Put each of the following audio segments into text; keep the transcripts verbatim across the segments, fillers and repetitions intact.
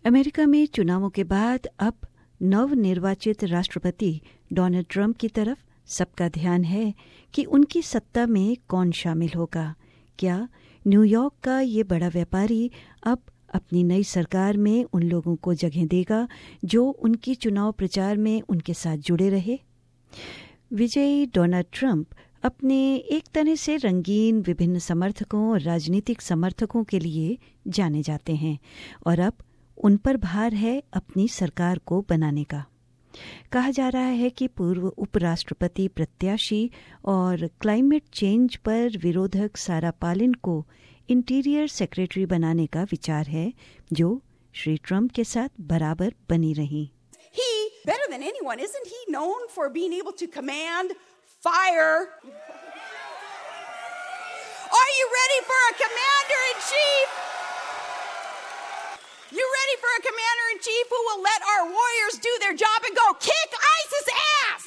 America में चुनावों के बाद अब नवनिर्वाचित राष्ट्रपति डोनाल्ड ट्रंप की तरफ सबका ध्यान है कि उनकी सत्ता में कौन शामिल होगा। क्या न्यूयॉर्क का ये बड़ा व्यापारी अब अपनी नई सरकार में उन लोगों को जगह देगा जो उनकी चुनाव प्रचार में उनके साथ जुड़े रहे? विजयी डोनाल्ड ट्रंप अपने एक तरह से रंगीन विभिन्न समर्थकों और राजनीतिक समर्थकों के लिए जाने जाते हैं और अब उन पर भार है अपनी सरकार को बनाने का। कहा जा रहा है कि पूर्व उपराष्ट्रपति प्रत्याशी और क्लाइमेट चेंज पर विरोधक सारा पालिन को इंटीरियर सेक्रेटरी बनाने का विचार है, जो श्री ट्रंप के साथ बराबर बनी रही। He, better than anyone, isn't he known for being able to command fire? Are you ready for a commander-in-chief? You ready for a commander-in-chief who will let our warriors do their job and go kick ISIS ass?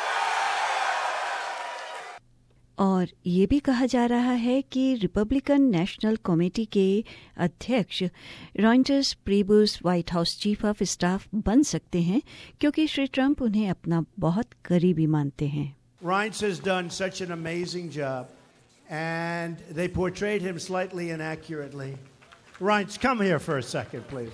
और ये भी कहा जा रहा है कि Republican national committee के अध्यक्ष Reince Priebus White House chief of staff बन सकते हैं, क्योंकि श्री ट्रंप उन्हें अपना बहुत करीबी मानते हैं। Reince has done such an amazing job, and they portrayed him slightly inaccurately. Reince, come here for a second, please.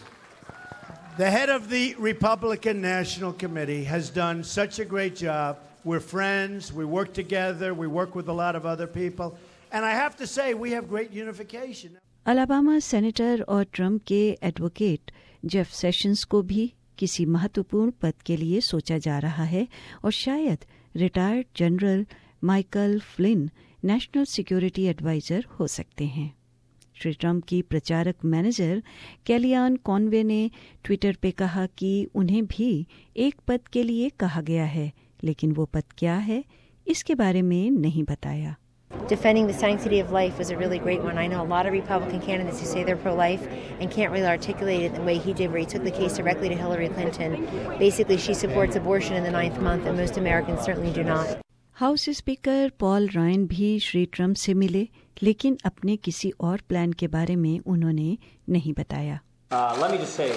The head of the Republican National Committee has done such a great job. We're friends, we work together, we work with a lot of other people, and I have to say we have great unification. Alabama senator और Trump के advocate Jeff Sessions को भी किसी महत्वपूर्ण पद के लिए सोचा जा रहा है और शायद retired general Michael Flynn national security adviser हो सकते हैं। श्री ट्रंप की प्रचारक मैनेजर कैलियान कॉनवे ने ट्विटर पे कहा कि उन्हें भी एक पद के लिए कहा गया है, लेकिन वो पद क्या है इसके बारे में नहीं बताया। Defending the sanctity of life was a really great one. I know a lot of Republican candidates who say they're pro-life and can't really articulate it the way he did, where he took the case directly to Hillary Clinton. Basically, she supports abortion in the ninth month, and most Americans certainly do not. House speaker Paul Ryan भी Shri Trump से मिले, लेकिन अपने किसी और plan के बारे में उन्होंने नहीं बताया। Uh, let me just say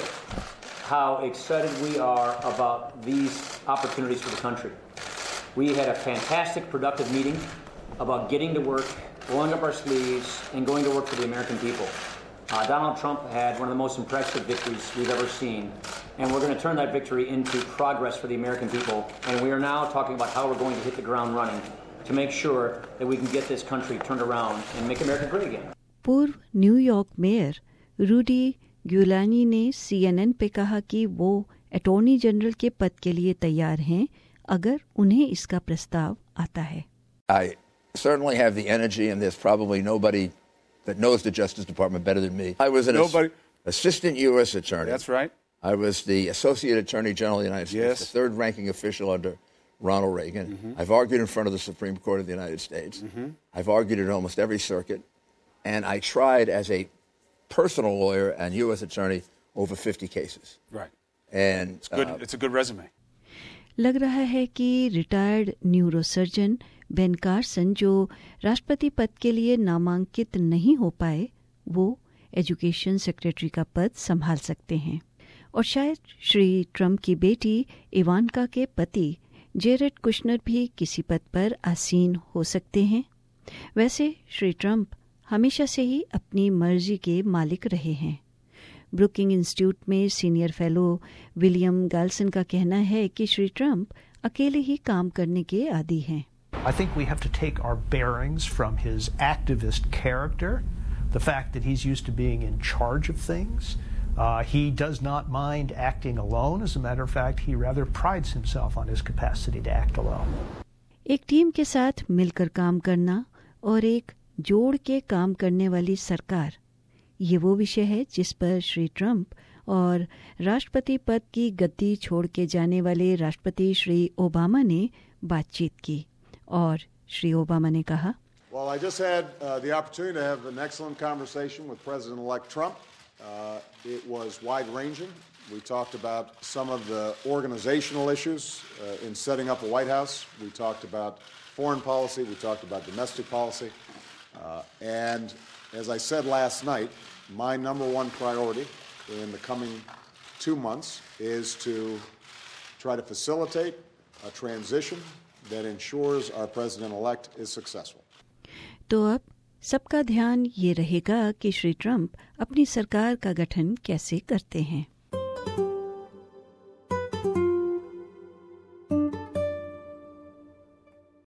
how excited we are about these opportunities for the country. We had a fantastic, productive meeting about getting to work, rolling up our sleeves, and going to work for the American people. Uh, Donald Trump had one of the most impressive victories we've ever seen, and we're going to turn that victory into progress for the American people. And we are now talking about how we're going to hit the ground running to make sure that we can get this country turned around and make America great again. पूर्व New York mayor Rudy Giuliani ने CNN पे कहा कि वो attorney general के पद के लिए तैयार हैं अगर उन्हें इसका प्रस्ताव आता है। I certainly have the energy, and there's probably nobody that knows the Justice Department better than me. I was an Nobody. ass- assistant U S attorney. That's right. I was the Associate Attorney General of the United States, Yes. the third-ranking official under Ronald Reagan. Mm-hmm. I've argued in front of the Supreme Court of the United States. Mm-hmm. I've argued in almost every circuit. And I tried as a personal lawyer and U S attorney over fifty cases. Right. And It's good. uh, It's a good resume. लग रहा है कि retired neurosurgeon Ben Carson, जो राष्ट्रपति पद के लिए नामांकित नहीं हो पाए, वो एजुकेशन सेक्रेटरी का पद संभाल सकते हैं और शायद श्री ट्रंप की बेटी इवानका के पति जेरेड कुशनर भी किसी पद पर आसीन हो सकते हैं। वैसे श्री ट्रंप हमेशा से ही अपनी मर्जी के मालिक रहे हैं। ब्रुकिंग इंस्टीट्यूट में सीनियर फेलो विलियम गाल्सन का कहना है कि श्री ट्रंप अकेले ही काम करने के आदी हैं। I think we have to take our bearings from his activist character, the fact that he's used to being in charge of things. Uh, he does not mind acting alone. As a matter of fact, he rather prides himself on his capacity to act alone. एक team के साथ मिलकर काम करना और एक जोड़ के काम करने वाली सरकार, ये वो विषय है जिस पर श्री ट्रंप और राष्ट्रपति पद की गद्दी छोड़ के जाने वाले राष्ट्रपति श्री ओबामा ने बातचीत की और श्री ओबामा ने कहा, Well, I just had uh, the opportunity to have an excellent conversation with President-elect Trump. Uh, it was wide-ranging. We talked about some of the organizational issues uh, in setting up a White House. We talked about foreign policy. We talked about domestic policy. Uh, and as I said last night, my number one priority in the coming two months is to try to facilitate a transition that ensures our president-elect is successful. तो अब सबका ध्यान ये रहेगा कि Shri Trump अपनी सरकार का गठन कैसे करते हैं।